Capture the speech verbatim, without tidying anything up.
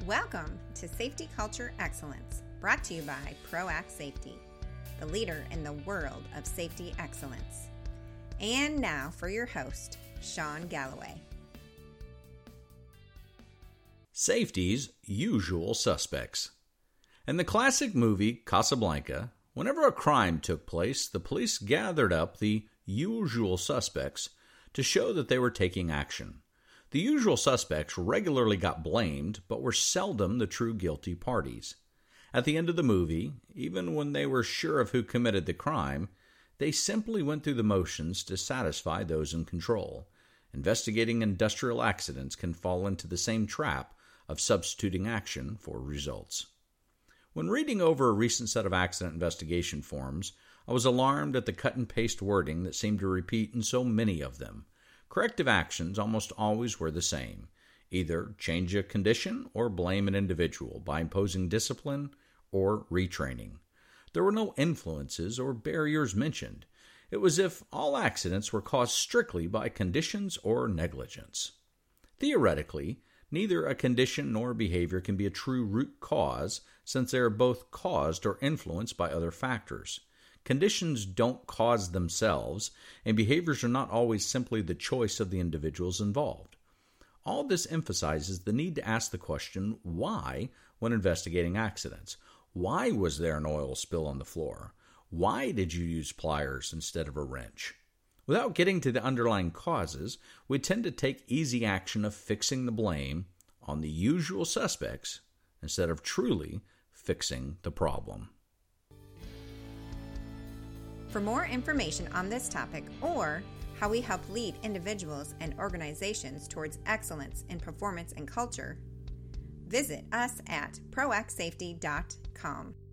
Welcome to Safety Culture Excellence, brought to you by ProAct Safety, the leader in the world of safety excellence. And now for your host, Sean Galloway. Safety's usual suspects. In the classic movie Casablanca, whenever a crime took place, the police gathered up the usual suspects to show that they were taking action. The usual suspects regularly got blamed, but were seldom the true guilty parties. At the end of the movie, even when they were sure of who committed the crime, they simply went through the motions to satisfy those in control. Investigating industrial accidents can fall into the same trap of substituting action for results. When reading over a recent set of accident investigation forms, I was alarmed at the cut-and-paste wording that seemed to repeat in so many of them. Corrective actions almost always were the same. Either change a condition or blame an individual by imposing discipline or retraining. There were no influences or barriers mentioned. It was as if all accidents were caused strictly by conditions or negligence. Theoretically, neither a condition nor behavior can be a true root cause, since they are both caused or influenced by other factors. Conditions don't cause themselves, and behaviors are not always simply the choice of the individuals involved. All this emphasizes the need to ask the question, why, when investigating accidents? Why was there an oil spill on the floor? Why did you use pliers instead of a wrench? Without getting to the underlying causes, we tend to take easy action of fixing the blame on the usual suspects instead of truly fixing the problem. For more information on this topic or how we help lead individuals and organizations towards excellence in performance and culture, visit us at proact safety dot com.